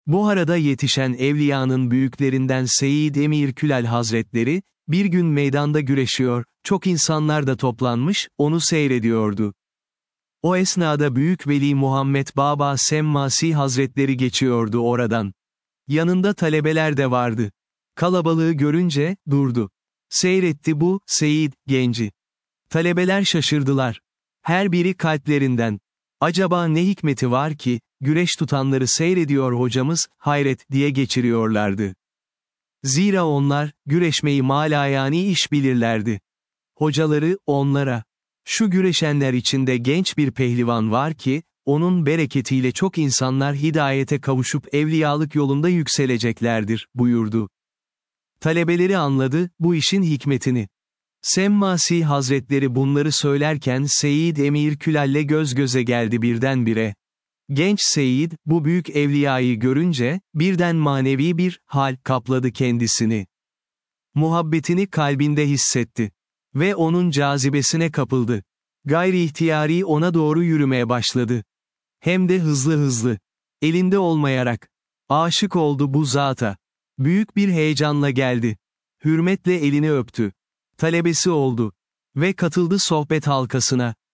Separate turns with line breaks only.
Buhara'da yetişen evliyanın büyüklerinden Seyyid Emir Külal Hazretleri, bir gün meydanda güreşiyor, çok insanlar da toplanmış, onu seyrediyordu. O esnada Büyük Veli Muhammed Baba Semmasi Hazretleri geçiyordu oradan. Yanında talebeler de vardı. Kalabalığı görünce, durdu. Seyretti bu, Seyyid, genci. Talebeler şaşırdılar. Her biri kalplerinden. Acaba ne hikmeti var ki, güreş tutanları seyrediyor hocamız, hayret, diye geçiriyorlardı. Zira onlar, güreşmeyi malayani iş bilirlerdi. Hocaları, onlara, şu güreşenler içinde genç bir pehlivan var ki, onun bereketiyle çok insanlar hidayete kavuşup evliyalık yolunda yükseleceklerdir, buyurdu. Talebeleri anladı, bu işin hikmetini. Semmasi Hazretleri bunları söylerken Seyyid Emir Külal'le göz göze geldi birdenbire. Genç Seyyid, bu büyük evliyayı görünce, birden manevi bir hal kapladı kendisini. Muhabbetini kalbinde hissetti. Ve onun cazibesine kapıldı. Gayri ihtiyari ona doğru yürümeye başladı. Hem de hızlı hızlı. Elinde olmayarak. Aşık oldu bu zata. Büyük bir heyecanla geldi. Hürmetle elini öptü. Talebesi oldu. Ve katıldı sohbet halkasına.